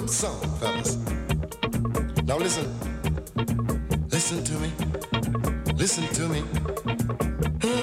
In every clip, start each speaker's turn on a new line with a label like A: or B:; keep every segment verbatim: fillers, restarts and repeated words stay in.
A: good song, fellas. Now listen. Listen to me. Listen to me. Huh?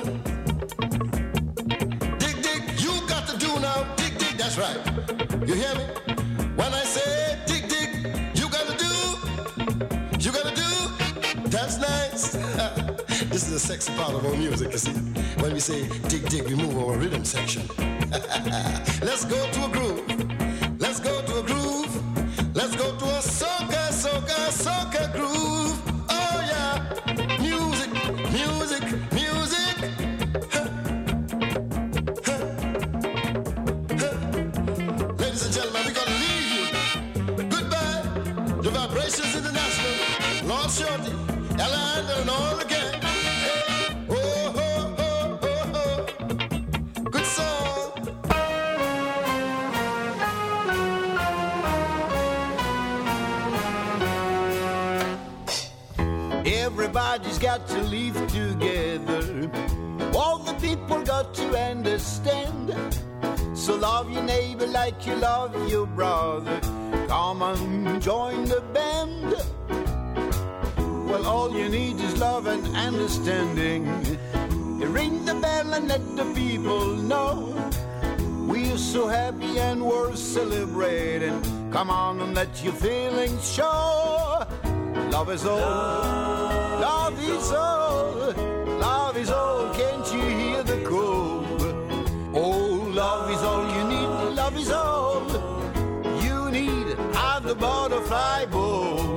A: Dig, dig, you got to do now. Dig, dig, that's right. You hear me? When I say dig, dig, you got to do. You got to do. That's nice. This is the sexy part of our music, you see. When we say dig, dig, we move our rhythm section. Let's go to a groove. Let's go to a groove. Let's go to a soca, soca, soca groove. Oh yeah. Music, music, music. Huh. Huh. Huh. Ladies and gentlemen, we're gonna leave you. Goodbye. The Vibrations International, Lord Shorty, Ella and all again.
B: Everybody's got to live together. All the people got to understand. So love your neighbor like you love your brother. Come on, join the band. Well, all you need is love and understanding. Ring the bell and let the people know we're so happy and we're celebrating. Come on and let your feelings show. Love is all, love is all, love is all, can't you hear the call? Oh, love is all you need, love is all you need at the butterfly ball.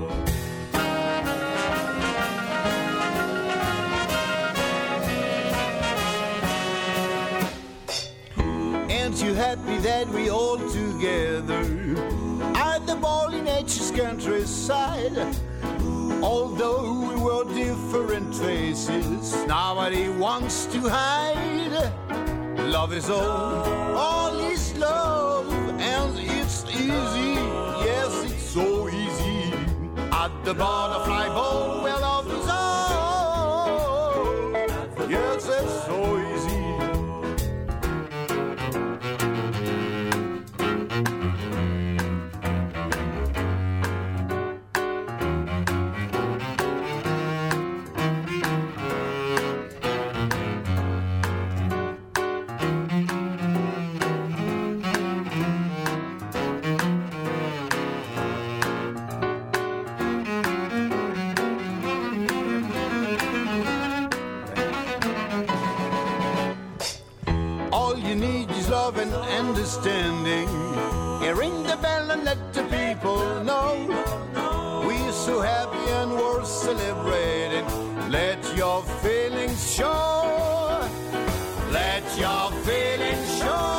B: Aren't you happy that we all together at the ball in nature's countryside? Although we were different faces, nobody wants to hide. Love is all, all is love, and it's easy, yes, it's so easy. At the butterfly ball, where love is all, yes, it's so easy. Love and understanding. You ring the bell and let the people know we're so happy and we're celebrating. Let your feelings show. Let your feelings show.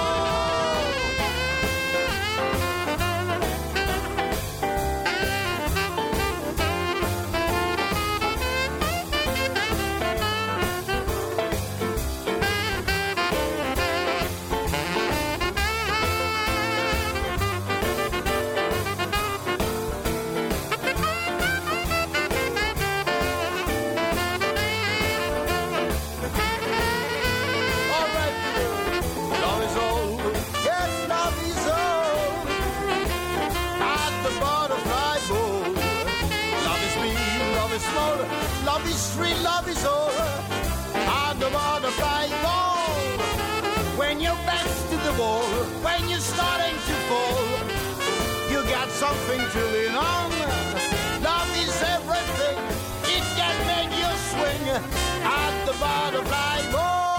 B: Love is free, love is all. And the butterfly ball. When you're back to the wall, when you're starting to fall, you got something to lean on. Love is everything. It can make you swing at the butterfly ball.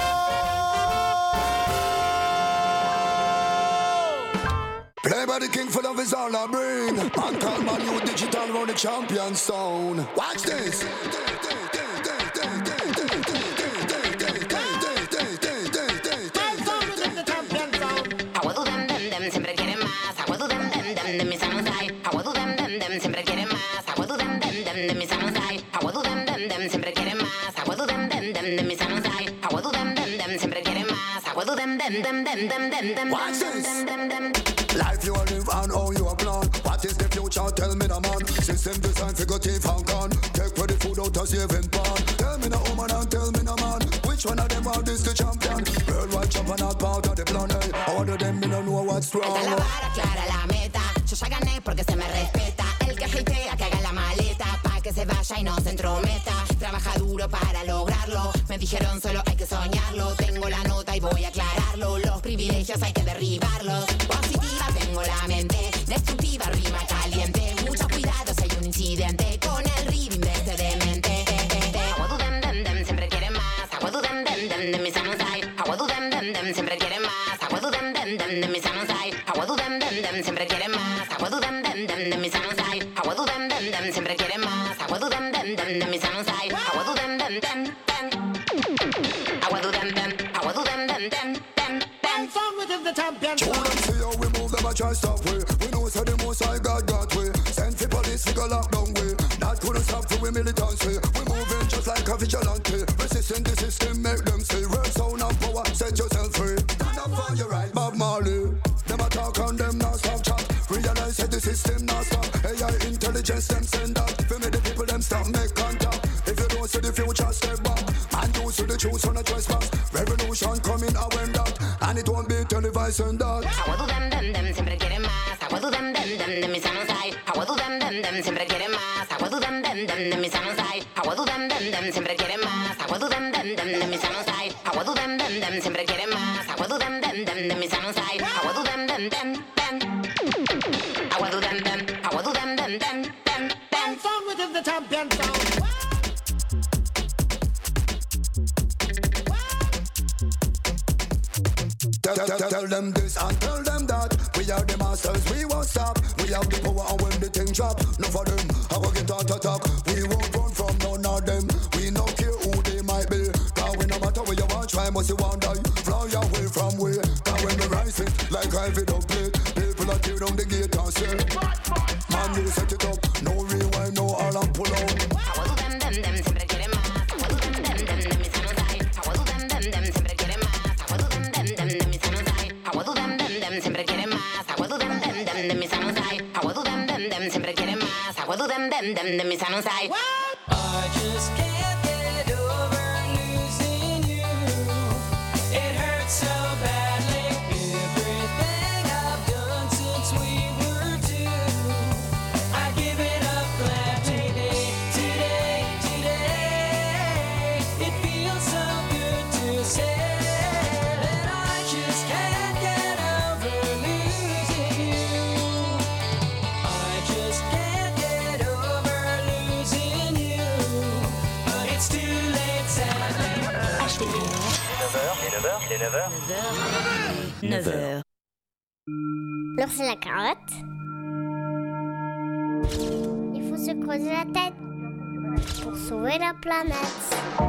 C: Play by the king for love is all I bring. And call my new digital round the champion sound. Watch this.
D: Siempre quieren más, agua du dem dem dem de mis samurai. Agua du dem dem dem siempre quieren más, agua du dem dem dem de mis samurai. Agua du dem dem dem siempre quieren más, agua du dem dem dem de mis samurai. Agua du dem dem dem siempre quieren más, agua du dem dem dem dem dem dem dem
C: Watch this.
D: dem dem dem.
C: Life you live and how you are plan. What is the future? Tell me the man. System design figurative and gone. Take for the food out of saving pan. Tell me the woman and tell me the man. Which one of them are this the champion? Worldwide champion not part of the plan. All of them me no know what's wrong.
D: Alta la vara, clara la meta. vaya y no se entrometa. Trabaja duro para lograrlo. Me dijeron solo hay que soñarlo. Tengo la nota y voy a aclararlo. Los privilegios hay que derribarlos. Positiva tengo la mente, destructiva rima caliente. Mucho cuidado si hay un incidente con el rhythm de este demente. Aguadu dem dem dem, siempre quieren más. Aguadu dem dem dem, de mis manos hay. Aguadu dem dem dem, siempre quieren más. Aguadu dem dem dem, de mis manos hay. Aguadu dem dem dem, siempre quieren más. Aguadu dem dem dem, de mis manos hay. Aguadu dem dem dem, siempre quieren más. Aguadu dem dem dem, de mis manos hay. Aguadu dem dem dem dem. Aguadu dem dem, aguadu dem dem dem dem dem.
B: Song within the champion.
C: Show them see how we move them a try stop we. We know say the most I got got we. Send for police we go lock down we. Not couldn't stop till we militancy. We moving just like a vigilante. Resisting the system make them say real sound and power. Set yourself free. Stand up for your right. Bob Marley. Them a talk and them not stop chat. Realize that the system not stop. A I intelligence them send that. For me the people them stop make contact. If you don't see the future step back. And you see the truth on a trespass. Revolution coming I when that. And it won't be televised and that.
D: Aguadu dem dem dem, siempre quieren más. Aguadu dem dem dem, de mis manos hay. Aguadu dem dem dem, siempre quieren más. Aguadu dem dem dem, de mis manos hay. Aguadu dem dem dem, siempre quieren más. Aguadu dem dem dem, de mis manos hay. Aguadu dem dem dem, siempre quieren más. Aguadu dem dem dem, de mis manos hay. Aguadu dem dem dem dem. Aguadu dem dem, aguadu dem dem dem dem dem.
B: Song within the champion sound.
C: Tell, tell, tell, tell them this and tell them that. We are the masters, we won't stop. We have the power and when the thing drop. No for them, I will get out attack. We won't run from none of them. We no care who they might be. Cause we no matter where you want, try must you want die. Fly away from where. Cause when we rise it, like Ivy don't play. People are tear down the gate and say, man you set it up. No rewind, no alarm pull out.
D: Aguadu dem dem dem, siempre quieren más. Aguadu dem dem dem, de mis manos hay. Aguadu dem dem dem, siempre quieren más. Aguadu dem dem dem, de mis manos hay. Aguadu dem dem dem, siempre quieren más. Aguadu dem dem dem, de mis manos hay. Aguadu dem dem dem, siempre quieren más. Aguadu dem dem dem, de mis manos hay.
E: I just can't get over losing you. It hurts so badly. Everything I've done since we were two, I give it up gladly. Today, today, it feels so good to say that I just can't get over losing you. I just can't get over losing you, but it's too late sadly.
F: neuf heures.
G: Alors c'est la carotte. Il faut se creuser la tête pour sauver la planète.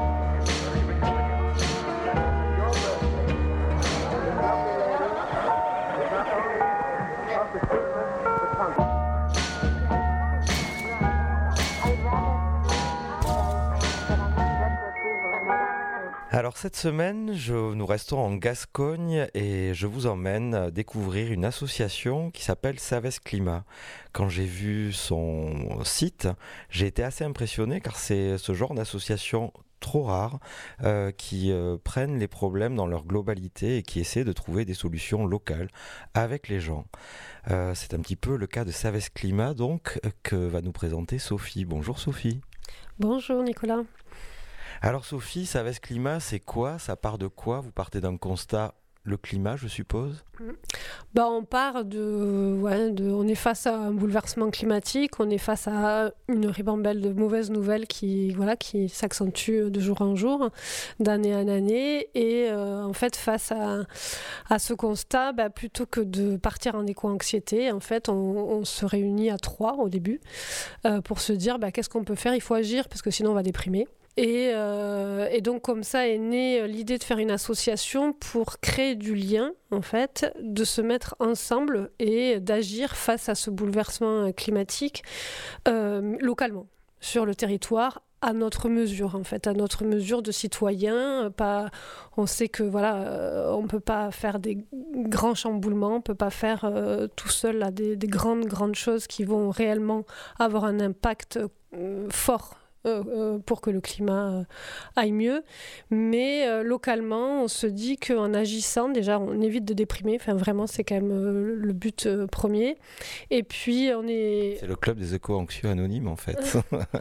H: Alors cette semaine, je, nous restons en Gascogne et je vous emmène découvrir une association qui s'appelle Savès Climat. Quand j'ai vu son site, j'ai été assez impressionné car c'est ce genre d'association trop rare euh, qui euh, prennent les problèmes dans leur globalité et qui essaient de trouver des solutions locales avec les gens. Euh, c'est un petit peu le cas de Savès Climat donc que va nous présenter Sophie. Bonjour Sophie.
I: Bonjour Nicolas.
H: Alors Sophie, Savès Climat, c'est quoi? Ça part de quoi? Vous partez d'un constat, le climat, je suppose?
I: Bah, on part de, ouais, de... On est face à un bouleversement climatique, on est face à une ribambelle de mauvaises nouvelles qui, voilà, qui s'accentue de jour en jour, d'année en année. Et euh, en fait, face à, à ce constat, bah, plutôt que de partir en éco-anxiété, en fait, on, on se réunit à trois au début euh, pour se dire bah, qu'est-ce qu'on peut faire? Il faut agir parce que sinon on va déprimer. Et, euh, et donc comme ça est née l'idée de faire une association pour créer du lien, en fait, de se mettre ensemble et d'agir face à ce bouleversement climatique euh, localement, sur le territoire, à notre mesure, en fait, à notre mesure de citoyens. Pas, on sait que voilà, euh, on ne peut pas faire des grands chamboulements, on ne peut pas faire euh, tout seul là, des, des grandes, grandes choses qui vont réellement avoir un impact euh, fort Euh, euh, pour que le climat euh, aille mieux. Mais euh, localement, on se dit qu'en agissant, déjà, on évite de déprimer. Enfin, vraiment, c'est quand même euh, le but euh, premier. Et puis, on est...
H: C'est le club des éco-anxieux anonymes, en fait.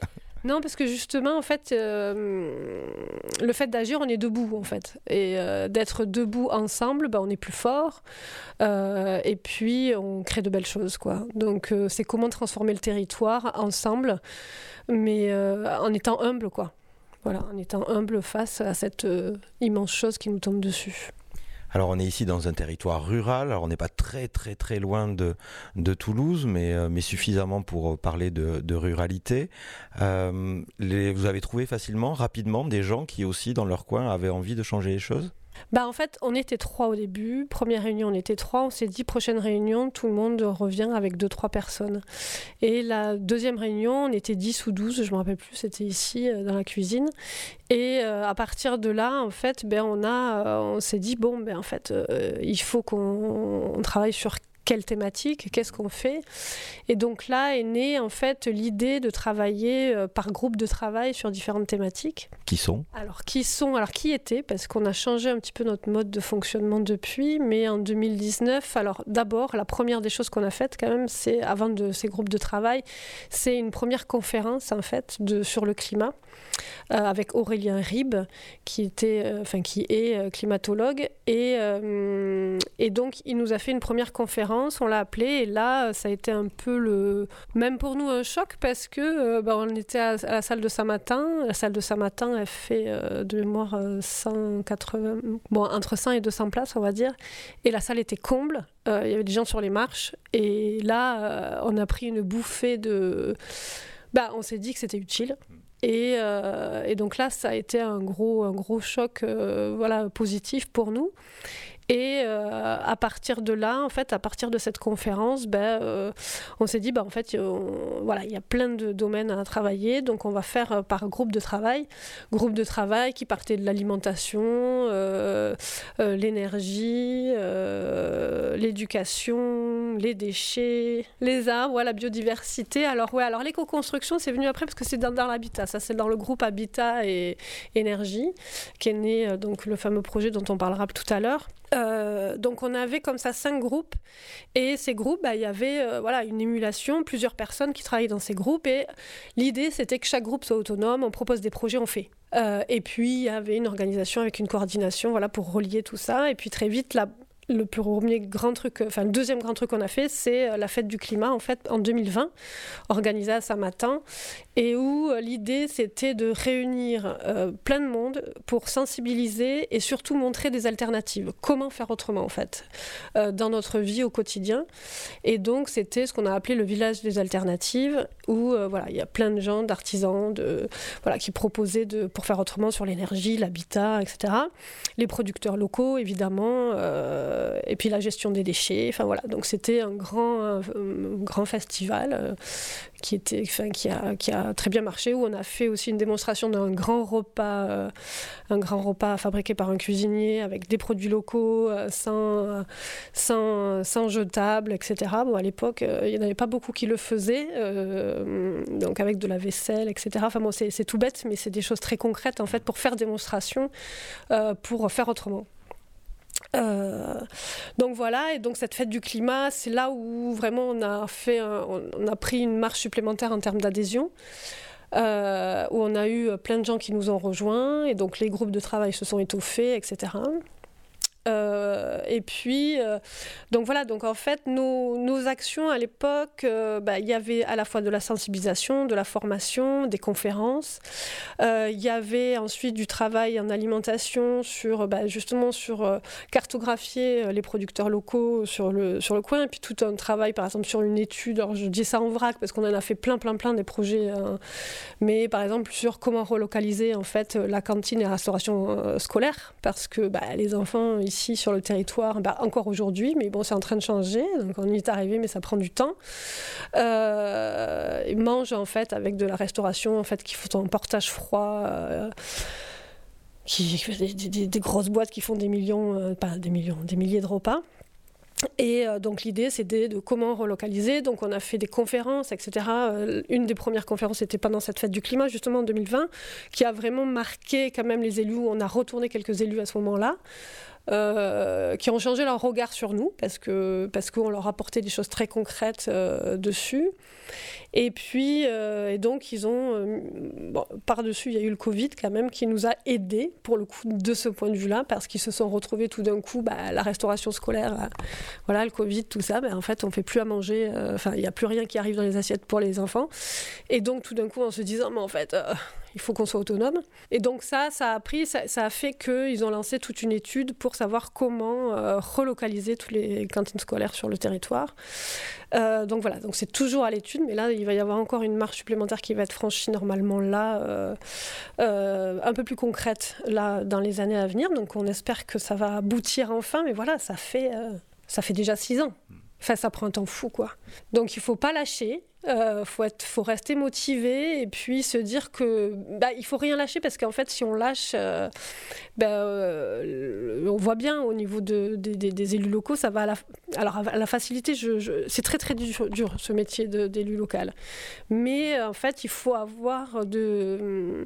I: Non, parce que justement, en fait, euh, le fait d'agir, on est debout, en fait. Et euh, d'être debout ensemble, bah, on est plus fort. Euh, et puis, on crée de belles choses, quoi. Donc, euh, c'est comment transformer le territoire ensemble, mais euh, en étant humble, quoi. Voilà, en étant humble face à cette euh, immense chose qui nous tombe dessus.
H: Alors on est ici dans un territoire rural, alors on n'est pas très très très loin de, de Toulouse, mais, euh, mais suffisamment pour parler de, de ruralité. Euh, les, vous avez trouvé facilement, rapidement, des gens qui aussi dans leur coin avaient envie de changer les choses ?
I: Bah en fait, on était trois au début. Première réunion, on était trois. On s'est dit, prochaine réunion, tout le monde revient avec deux, trois personnes. Et la deuxième réunion, on était dix ou douze, je ne me rappelle plus, c'était ici, euh, dans la cuisine. Et euh, à partir de là, en fait, ben, on, a, euh, on s'est dit, bon, ben, en fait, euh, il faut qu'on on travaille sur quelle thématique, qu'est-ce qu'on fait. Et donc là est née en fait l'idée de travailler euh, par groupe de travail sur différentes thématiques.
H: Qui sont ?
I: Alors qui sont, alors qui étaient, parce qu'on a changé un petit peu notre mode de fonctionnement depuis, mais en deux mille dix-neuf, alors d'abord, la première des choses qu'on a faites quand même, c'est, avant de ces groupes de travail, c'est une première conférence en fait de, sur le climat, euh, avec Aurélien Ribes, qui, était, euh, enfin, qui est euh, climatologue, et, euh, et donc il nous a fait une première conférence. On l'a appelé et là ça a été un peu le même pour nous un choc parce que euh, bah, on était à, à la salle de Saint-Martin. La salle de Saint-Martin elle fait euh, de mémoire euh, cent quatre-vingts, bon entre cent et deux cents places on va dire, et la salle était comble. Euh, il y avait des gens sur les marches et là euh, on a pris une bouffée de bah on s'est dit que c'était utile. Et, euh, et donc là ça a été un gros un gros choc euh, voilà positif pour nous. Et euh, à partir de là, en fait, à partir de cette conférence, ben, euh, on s'est dit, ben, en fait, on, voilà, il y a plein de domaines à travailler, donc on va faire euh, par groupe de travail, groupe de travail qui partait de l'alimentation, euh, euh, l'énergie, euh, l'éducation, les déchets, les arbres, la biodiversité. Alors ouais, alors l'éco-construction, c'est venu après parce que c'est dans, dans l'habitat. Ça, c'est dans le groupe Habitat et Énergie qu'est né euh, donc le fameux projet dont on parlera tout à l'heure. Euh, donc on avait comme ça cinq groupes et ces groupes, bah, il y avait euh, voilà, une émulation, plusieurs personnes qui travaillaient dans ces groupes et l'idée c'était que chaque groupe soit autonome, on propose des projets, on fait. Euh, et puis il y avait une organisation avec une coordination voilà, pour relier tout ça et puis très vite la le premier grand truc, enfin le deuxième grand truc qu'on a fait, c'est la fête du climat en fait en deux mille vingt, organisée à Saint-Martin, et où euh, l'idée c'était de réunir euh, plein de monde pour sensibiliser et surtout montrer des alternatives. Comment faire autrement en fait euh, dans notre vie au quotidien. Et donc c'était ce qu'on a appelé le village des alternatives, où euh, voilà il y a plein de gens, d'artisans, de voilà qui proposaient de pour faire autrement sur l'énergie, l'habitat, et cetera. Les producteurs locaux évidemment. Euh, et puis la gestion des déchets, enfin voilà, donc c'était un grand, un, un grand festival euh, qui, était, enfin, qui, a, qui a très bien marché, où on a fait aussi une démonstration d'un grand repas, euh, un grand repas fabriqué par un cuisinier avec des produits locaux, euh, sans, sans, sans jetables, et cetera. Bon, à l'époque, euh, il n'y en avait pas beaucoup qui le faisaient, euh, donc avec de la vaisselle, et cetera. Enfin bon, c'est, c'est tout bête, mais c'est des choses très concrètes en fait pour faire démonstration, euh, pour faire autrement. Euh, donc voilà, et donc cette fête du climat, c'est là où vraiment on a fait, un, on a pris une marche supplémentaire en termes d'adhésion, euh, où on a eu plein de gens qui nous ont rejoints, et donc les groupes de travail se sont étoffés, et cetera. Euh, et puis, euh, donc voilà, donc en fait, nos, nos actions à l'époque, euh, bah, y avait à la fois de la sensibilisation, de la formation, des conférences. Il euh, y avait ensuite du travail en alimentation sur, bah, justement, sur euh, cartographier les producteurs locaux sur le, sur le coin, et puis tout un travail, par exemple, sur une étude. Alors, je dis ça en vrac parce qu'on en a fait plein, plein, plein des projets, hein, mais par exemple sur comment relocaliser en fait la cantine et la restauration euh, scolaire, parce que bah, les enfants ici sur le territoire, bah, encore aujourd'hui, mais bon, c'est en train de changer, donc on y est arrivé, mais ça prend du temps. Euh, ils mangent en fait avec de la restauration en fait qui font un portage froid, euh, qui des, des, des grosses boîtes qui font des millions, euh, pas des millions, des milliers de repas. Et euh, donc l'idée c'était de comment relocaliser, donc on a fait des conférences, et cetera. Euh, une des premières conférences était pendant cette fête du climat, justement en deux mille vingt, qui a vraiment marqué quand même les élus, on a retourné quelques élus à ce moment-là. euh, qui ont changé leur regard sur nous parce que parce qu'on leur apportait des choses très concrètes euh, dessus. Et puis, euh, et donc, ils ont... Euh, bon, par-dessus, il y a eu le Covid, quand même, qui nous a aidés, pour le coup, de ce point de vue-là, parce qu'ils se sont retrouvés tout d'un coup, bah, la restauration scolaire, euh, voilà, le Covid, tout ça, bah, en fait, on ne fait plus à manger, enfin, euh, il n'y a plus rien qui arrive dans les assiettes pour les enfants. Et donc, tout d'un coup, en se disant, mais en fait... Euh, il faut qu'on soit autonome. Et donc ça, ça a pris, ça, ça a fait qu'ils ont lancé toute une étude pour savoir comment euh, relocaliser toutes les cantines scolaires sur le territoire. Euh, donc voilà, donc c'est toujours à l'étude, mais là, il va y avoir encore une marche supplémentaire qui va être franchie normalement là, euh, euh, un peu plus concrète là, dans les années à venir. Donc on espère que ça va aboutir enfin, mais voilà, ça fait, euh, ça fait déjà six ans. Enfin, ça prend un temps fou, quoi. Donc il ne faut pas lâcher. Il euh, faut, faut rester motivé et puis se dire que bah, il ne faut rien lâcher parce qu'en fait si on lâche euh, bah, euh, on voit bien au niveau de, de, de, des élus locaux ça va à la, alors à la facilité je, je, c'est très très dur, dur ce métier de, d'élu local mais en fait il faut avoir de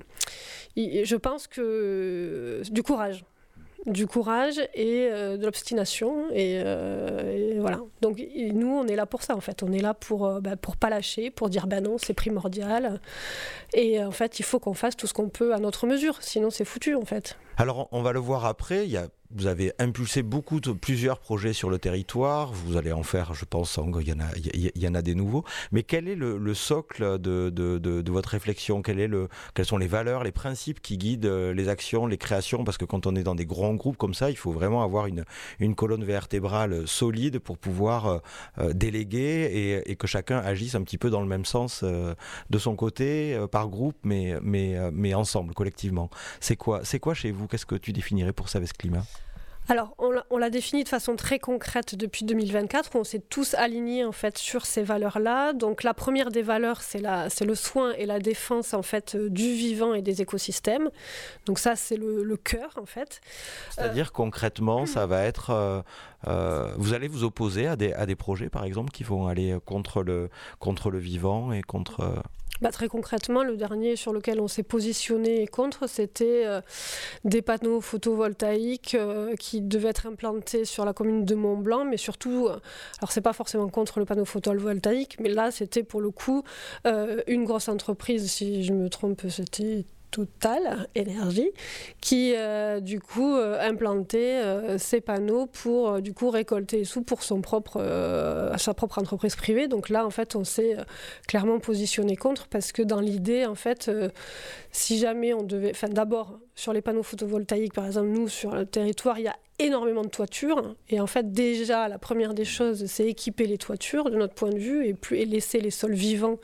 I: je pense que du courage du courage et euh, de l'obstination et, euh, et voilà donc et nous on est là pour ça en fait on est là pour euh, bah, pour pas lâcher pour dire bah non c'est primordial et en fait il faut qu'on fasse tout ce qu'on peut à notre mesure sinon c'est foutu en fait.
H: Alors on va le voir après, il y a vous avez impulsé beaucoup de plusieurs projets sur le territoire. Vous allez en faire, je pense, il y en a, il y en a des nouveaux. Mais quel est le, le socle de, de, de, de votre réflexion ? Quel est le, quelles sont les valeurs, les principes qui guident les actions, les créations ? Parce que quand on est dans des grands groupes comme ça, il faut vraiment avoir une, une colonne vertébrale solide pour pouvoir euh, déléguer et, et que chacun agisse un petit peu dans le même sens euh, de son côté, euh, par groupe, mais, mais, euh, mais ensemble, collectivement. C'est quoi, c'est quoi chez vous ? Qu'est-ce que tu définirais pour Savès Climat ?
I: Alors, on l'a, on l'a défini de façon très concrète depuis deux mille vingt-quatre. On s'est tous alignés en fait sur ces valeurs-là. Donc, la première des valeurs, c'est, la, c'est le soin et la défense en fait du vivant et des écosystèmes. Donc ça, c'est le, le cœur en fait.
H: C'est-à-dire euh, concrètement, mmh. ça va être. Euh, euh, vous allez vous opposer à des à des projets, par exemple, qui vont aller contre le contre le vivant et contre. Euh...
I: Bah, très concrètement, le dernier sur lequel on s'est positionné et contre, c'était euh, des panneaux photovoltaïques euh, qui devaient être implantés sur la commune de Mont-Blanc, mais surtout, euh, alors c'est pas forcément contre le panneau photovoltaïque, mais là c'était pour le coup euh, une grosse entreprise, si je me trompe, c'était Total Énergie, qui euh, du coup euh, implantait euh, ces panneaux pour euh, du coup récolter les sous pour son propre, euh, sa propre entreprise privée. Donc là en fait on s'est euh, clairement positionné contre parce que dans l'idée en fait euh, si jamais on devait, enfin d'abord sur les panneaux photovoltaïques par exemple nous sur le territoire il y a énormément de toitures et en fait déjà la première des choses c'est équiper les toitures de notre point de vue et, plus, et laisser les sols vivants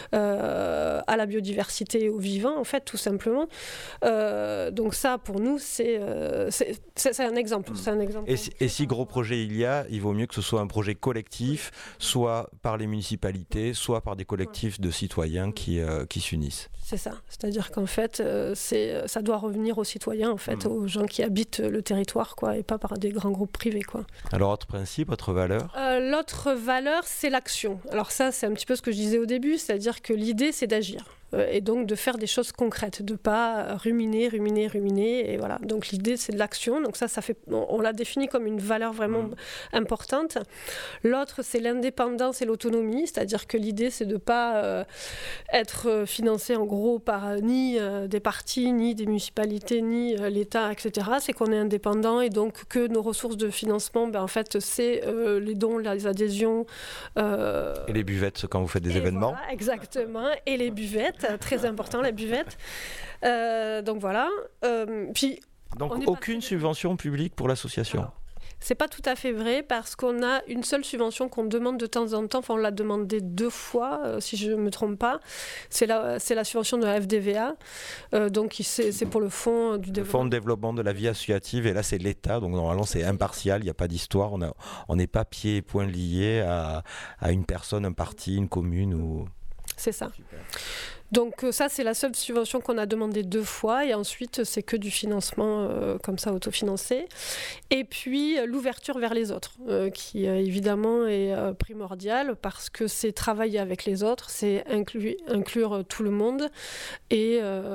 I: euh, à la biodiversité et aux vivants en fait tout simplement euh, donc ça pour nous c'est, euh, c'est, c'est, c'est un exemple, c'est un exemple
H: et, si, et si gros projet il y a il vaut mieux que ce soit un projet collectif soit par les municipalités soit par des collectifs de citoyens qui, euh, qui s'unissent.
I: C'est ça, c'est-à-dire qu'en fait euh, c'est, ça doit revenir aux citoyens en fait, mmh. aux gens qui habitent le territoire quoi et pas par des grands groupes privés quoi.
H: Alors autre principe, autre valeur
I: euh, L'autre valeur c'est l'action. Alors ça c'est un petit peu ce que je disais au début, c'est-à-dire que l'idée c'est d'agir euh, et donc de faire des choses concrètes, de pas ruminer, ruminer, ruminer et voilà. Donc l'idée c'est de l'action, donc ça, ça fait, on, on l'a défini comme une valeur vraiment mmh. importante. L'autre c'est l'indépendance et l'autonomie, c'est-à-dire que l'idée c'est de pas euh, être financé en gros par euh, ni euh, des partis, ni des municipalités, ni euh, l'État, et cetera. C'est qu'on est indépendant et donc que nos ressources de financement, ben, en fait, c'est euh, les dons, les adhésions. Euh...
H: Et les buvettes quand vous faites des événements.
I: Voilà, exactement. Et les buvettes, très important, les buvettes. Euh, donc voilà. Euh, puis,
H: donc aucune subvention publique pour l'association.
I: Alors, c'est pas tout à fait vrai parce qu'on a une seule subvention qu'on demande de temps en temps. Enfin, on l'a demandé deux fois, euh, si je ne me trompe pas. C'est la, c'est la subvention de la F D V A. Euh, donc, c'est, c'est pour le fonds du développement.
H: Le fonds de développement de la vie associative. Et là, c'est l'État. Donc, normalement, c'est impartial. Il n'y a pas d'histoire. On n'est pas pieds et poings liés à, à une personne, un parti, une commune ou...
I: C'est ça.
H: Super.
I: Donc euh, ça, c'est la seule subvention qu'on a demandé deux fois, et ensuite c'est que du financement euh, comme ça autofinancé. Et puis euh, l'ouverture vers les autres, euh, qui euh, évidemment est euh, primordiale, parce que c'est travailler avec les autres, c'est inclu- inclure tout le monde, et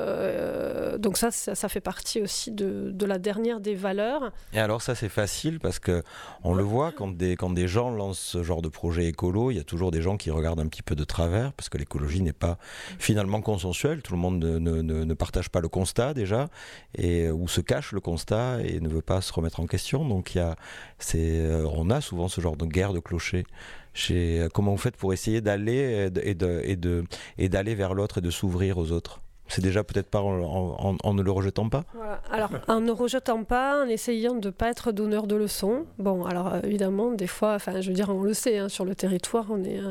I: euh, donc ça, ça, ça fait partie aussi de, de la dernière des valeurs.
H: Et alors ça c'est facile parce que on le voit quand des, quand des gens lancent ce genre de projet écolo, il y a toujours des gens qui regardent un petit peu de travers parce que l'écologie n'est pas finalement consensuelle, tout le monde ne, ne, ne, ne partage pas le constat déjà, et, ou se cache le constat et ne veut pas se remettre en question. Donc il y a, c'est, on a souvent ce genre de guerre de clochers. Chez, comment vous faites pour essayer d'aller et, de, et, de, et d'aller vers l'autre et de s'ouvrir aux autres ? C'est déjà peut-être pas en, en, en ne le rejetant pas.
I: Voilà. Alors, en ne rejetant pas, en essayant de ne pas être donneur de leçons. Bon, alors évidemment, des fois, enfin, je veux dire, on le sait, hein, sur le territoire, on est, euh,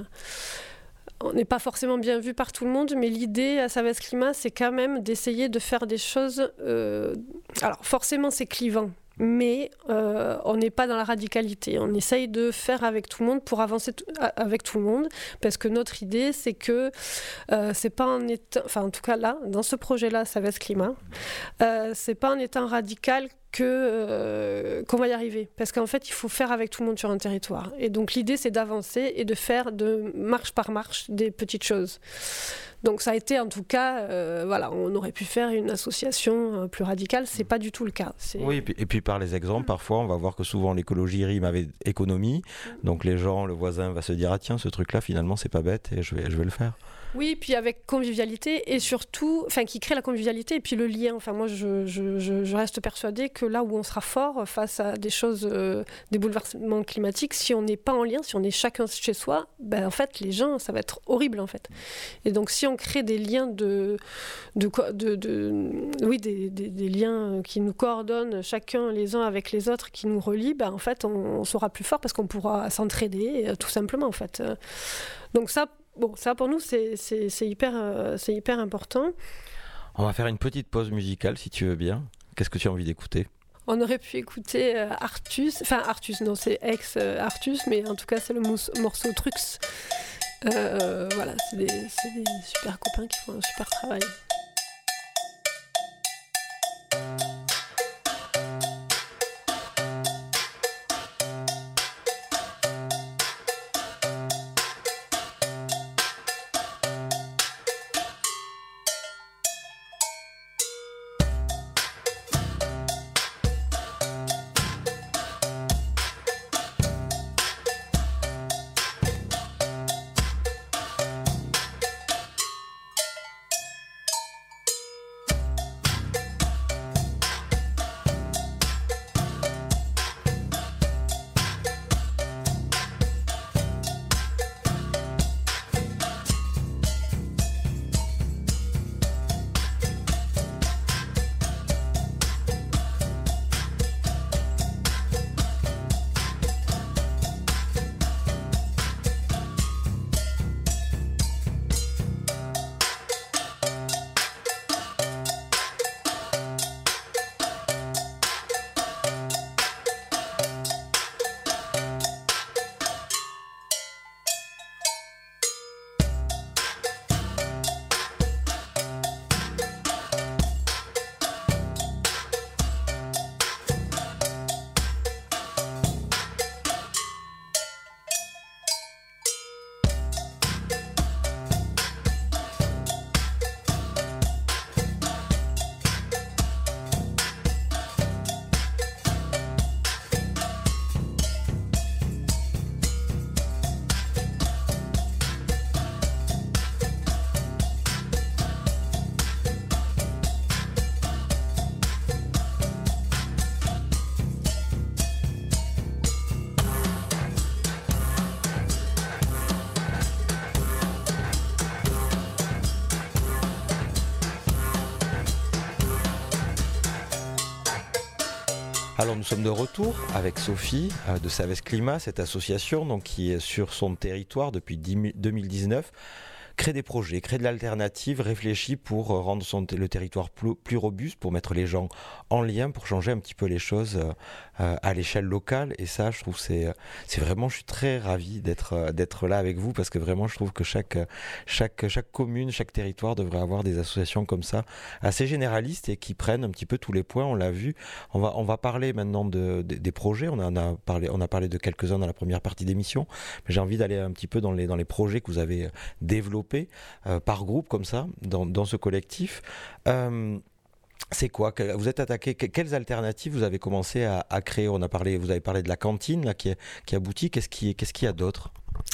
I: on n'est pas forcément bien vu par tout le monde, mais l'idée à Savès Climat, c'est quand même d'essayer de faire des choses. Euh, alors, forcément, c'est clivant. Mais euh, on n'est pas dans la radicalité. On essaye de faire avec tout le monde pour avancer t- avec tout le monde, parce que notre idée, c'est que euh, c'est pas en étant, enfin en tout cas là, dans ce projet-là, Savès Climat, euh, c'est pas en étant radical que euh, qu'on va y arriver, parce qu'en fait, il faut faire avec tout le monde sur un territoire. Et donc l'idée, c'est d'avancer et de faire de marche par marche des petites choses. Donc ça a été en tout cas, euh, voilà, on aurait pu faire une association euh, plus radicale, c'est pas du tout le cas. C'est...
H: Oui, et puis, et puis par les exemples, parfois on va voir que souvent l'écologie rime avec économie, donc les gens, le voisin va se dire ah tiens ce truc-là finalement c'est pas bête et je vais, je vais le faire.
I: Oui, puis avec convivialité et surtout, enfin, qui crée la convivialité et puis le lien. Enfin, moi, je, je, je, je reste persuadée que là où on sera fort face à des choses, euh, des bouleversements climatiques, si on n'est pas en lien, si on est chacun chez soi, ben en fait, les gens, ça va être horrible en fait. Et donc, si on crée des liens de, de, de, de, de oui, des, des, des liens qui nous coordonnent chacun les uns avec les autres, qui nous relient, ben en fait, on, on sera plus fort parce qu'on pourra s'entraider, tout simplement en fait. Donc ça. Bon, ça pour nous, c'est, c'est, c'est, hyper, euh, c'est hyper important.
H: On va faire une petite pause musicale si tu veux bien. Qu'est-ce que tu as envie d'écouter ?
I: On aurait pu écouter euh, Artus, enfin Artus, non, c'est ex-Artus, euh, mais en tout cas, c'est le mous- morceau Trux. Euh, voilà, c'est des, c'est des super copains qui font un super travail.
H: Alors nous sommes de retour avec Sophie euh, de Savès Climat, cette association donc, qui est sur son territoire depuis deux mille dix-neuf. créer des projets, créer de l'alternative réfléchie pour euh, rendre son, le territoire plus, plus robuste, pour mettre les gens en lien, pour changer un petit peu les choses euh, à l'échelle locale. Et ça, je trouve, c'est, c'est vraiment, je suis très ravi d'être, d'être là avec vous, parce que vraiment, je trouve que chaque, chaque, chaque commune, chaque territoire devrait avoir des associations comme ça, assez généralistes et qui prennent un petit peu tous les points. On l'a vu. On va, on va parler maintenant de, de, des projets. On en a parlé, on a parlé de quelques-uns dans la première partie d'émission. Mais j'ai envie d'aller un petit peu dans les, dans les projets que vous avez développés euh, par groupe, comme ça, dans, dans ce collectif. Euh, C'est quoi? Vous êtes attaqué? Quelles alternatives vous avez commencé à, à créer? On a parlé, vous avez parlé de la cantine là, qui, est, qui aboutit. Qu'est-ce qui, qu'est-ce qu'il y a d'autre?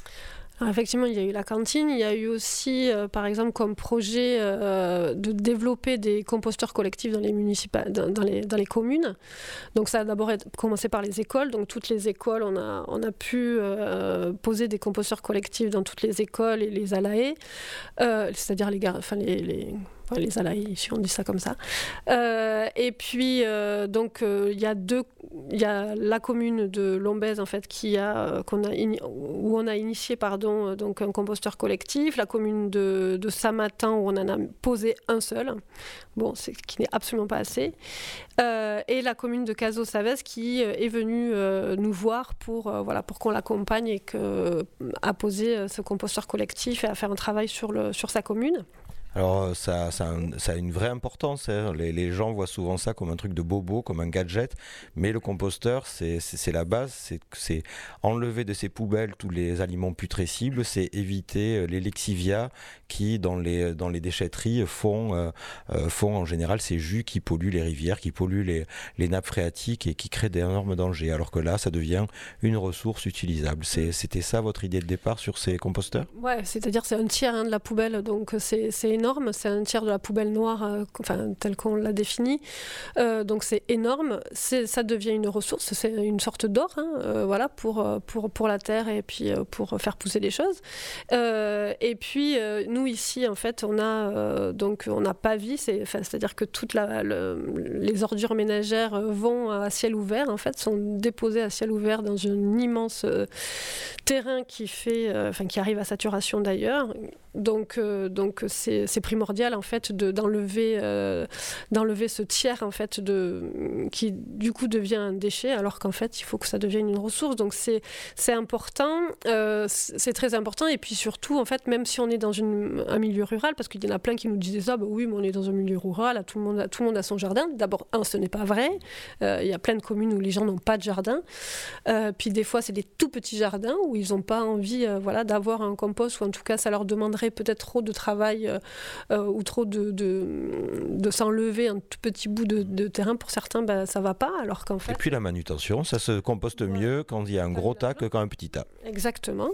I: Alors effectivement, il y a eu la cantine, il y a eu aussi, euh, par exemple, comme projet euh, de développer des composteurs collectifs dans les, municipa- dans, dans, les, dans les communes. Donc ça a d'abord été- commencé par les écoles. Donc toutes les écoles, on a, on a pu euh, poser des composteurs collectifs dans toutes les écoles et les A L A E, euh, c'est-à-dire les, gar- enfin, les, les, ouais, les A L A E, si on dit ça comme ça. Euh, et puis, euh, donc, il euh, y a deux, il y a la commune de Lombez, en fait, qui a, euh, qu'on a ini- où on a initié, pardon, donc un composteur collectif, la commune de, de Samatan où on en a posé un seul, bon, c'est qui n'est absolument pas assez, euh, et la commune de Cazaux-Savès qui euh, est venue euh, nous voir pour, euh, voilà, pour qu'on l'accompagne et que, à poser euh, ce composteur collectif et à faire un travail sur, le, sur sa commune.
H: Alors ça, ça, a un- ça a une vraie importance, hein. les, les gens voient souvent ça comme un truc de bobo, comme un gadget, mais le composteur c'est, c'est, c'est la base, c'est, c'est enlever de ces poubelles tous les aliments putrescibles, c'est éviter les lexivias qui dans les, dans les déchetteries font, euh, euh, font en général ces jus qui polluent les rivières, qui polluent les, les nappes phréatiques et qui créent d'énormes dangers, alors que là ça devient une ressource utilisable. C'est, c'était ça votre idée de départ sur ces composteurs?
I: Ouais, c'est-à-dire c'est un tiers hein, de la poubelle, donc c'est, c'est énorme, c'est un tiers de la poubelle noire, euh, enfin, telle qu'on l'a définie, euh, donc c'est énorme, c'est, ça devient une ressource, c'est une sorte d'or, hein, euh, voilà, pour, pour, pour la terre et puis euh, pour faire pousser des choses. Euh, et puis euh, nous ici, en fait, on a euh, donc on a Pavie, c'est, enfin, c'est-à-dire que toutes la, le, les ordures ménagères vont à ciel ouvert, en fait, sont déposées à ciel ouvert dans un immense euh, terrain qui fait, euh, enfin, qui arrive à saturation d'ailleurs. Donc, euh, donc c'est, c'est primordial en fait de, d'enlever, euh, d'enlever ce tiers en fait de, qui du coup devient un déchet alors qu'en fait il faut que ça devienne une ressource. Donc c'est, c'est important, euh, c'est très important et puis surtout en fait même si on est dans une, un milieu rural, parce qu'il y en a plein qui nous disaient ça, bah oui mais on est dans un milieu rural, là, tout le monde, tout le monde a son jardin. D'abord un, ce n'est pas vrai. Euh, il y a plein de communes où les gens n'ont pas de jardin. Euh, puis des fois c'est des tout petits jardins où ils n'ont pas envie, euh, voilà, d'avoir un compost ou en tout cas ça leur demanderait peut-être trop de travail euh, euh, ou trop de, de, de s'enlever un tout petit bout de, de terrain. Pour certains, ben, ça ne va pas, alors qu'en fait...
H: Et puis la manutention, ça se composte
I: Ouais.
H: mieux quand il y a un gros tas que quand un petit tas.
I: Exactement.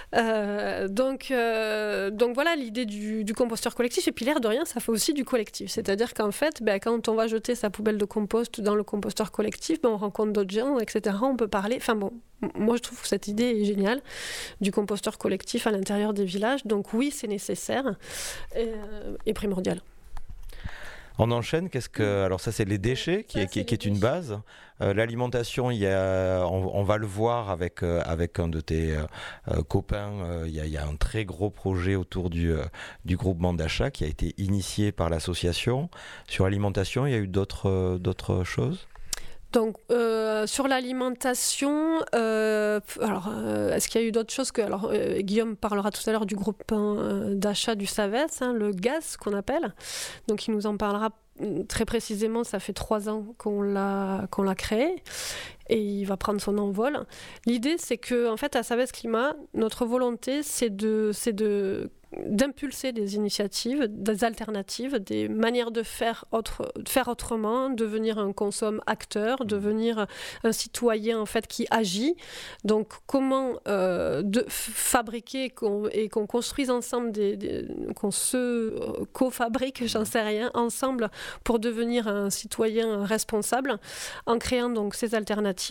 I: Euh, donc, euh, donc voilà l'idée du, du composteur collectif. Et puis l'air de rien, ça fait aussi du collectif. C'est-à-dire qu'en fait, ben, quand on va jeter sa poubelle de compost dans le composteur collectif, ben, on rencontre d'autres gens, et cetera. On peut parler... Enfin bon, moi je trouve que cette idée est géniale, du composteur collectif à l'intérieur des villages. Donc oui, c'est nécessaire et, euh, et primordial.
H: On enchaîne, qu'est-ce que... Alors ça c'est les déchets qui,
I: Ça,
H: est, qui,
I: c'est
H: qui est
I: les
H: une
I: déchets.
H: base. Euh, l'alimentation, il y a, on, on va le voir avec, euh, avec un de tes euh, copains, euh, il, y a, il y a un très gros projet autour du, euh, du groupement d'achat qui a été initié par l'association. Sur l'alimentation, il y a eu d'autres, euh, d'autres choses?
I: Donc, euh, sur l'alimentation, euh, alors, euh, est-ce qu'il y a eu d'autres choses que... Alors, euh, Guillaume parlera tout à l'heure du groupe euh, d'achat du Savès, hein, le gaz qu'on appelle. Donc, il nous en parlera très précisément. Ça fait trois ans qu'on l'a, qu'on l'a créé et il va prendre son envol. L'idée, c'est que, en fait, à Savès Climat, notre volonté, c'est de... C'est de d'impulser des initiatives, des alternatives, des manières de faire, autre, de faire autrement, devenir un consomme acteur, devenir un citoyen en fait qui agit. Donc comment euh, de fabriquer qu'on, et qu'on construise ensemble, des, des, qu'on se euh, co-fabrique, j'en sais rien, ensemble pour devenir un citoyen responsable en créant donc ces alternatives.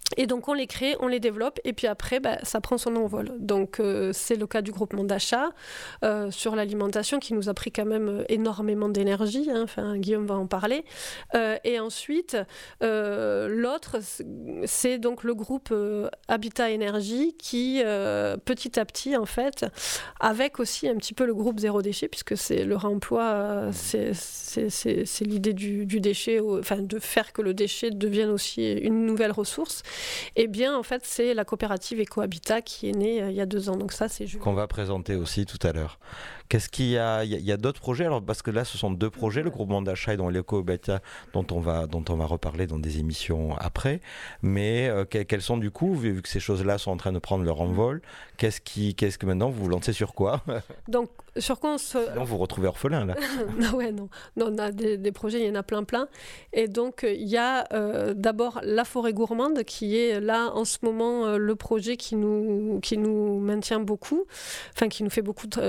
I: Et donc on les crée, on les développe, et puis après, bah, ça prend son envol. Donc euh, c'est le cas du groupement d'achat euh, sur l'alimentation qui nous a pris quand même énormément d'énergie. Hein. Enfin, Guillaume va en parler. Euh, et ensuite, euh, l'autre, c'est donc le groupe euh, Habitat Énergie qui, euh, petit à petit, en fait, avec aussi un petit peu le groupe Zéro Déchet, puisque c'est le réemploi, euh, c'est, c'est, c'est, c'est l'idée du, du déchet, enfin de faire que le déchet devienne aussi une nouvelle ressource. Eh bien, en fait, c'est la coopérative Ecohabitat qui est née euh, il y a deux ans. Donc ça, c'est juste.
H: Qu'on va présenter aussi tout à l'heure. Qu'est-ce qu'il y a Il y a, il y a d'autres projets. Alors, parce que là, ce sont deux projets, le groupement d'achat et donc l'Ecohabitat, dont on va, dont on va reparler dans des émissions après. Mais euh, que, quels sont du coup, vu, vu que ces choses-là sont en train de prendre leur envol, qu'est-ce qui, qu'est-ce que maintenant vous vous lancez sur quoi?
I: Donc, sur quoi on se...
H: Sinon, vous vous retrouvez orphelin là.
I: non, ouais, non. non, on a des, des projets, il y en a plein, plein. Et donc, il y a euh, d'abord la forêt gourmande qui est là en ce moment euh, le projet qui nous, qui nous maintient beaucoup, enfin qui nous fait beaucoup de,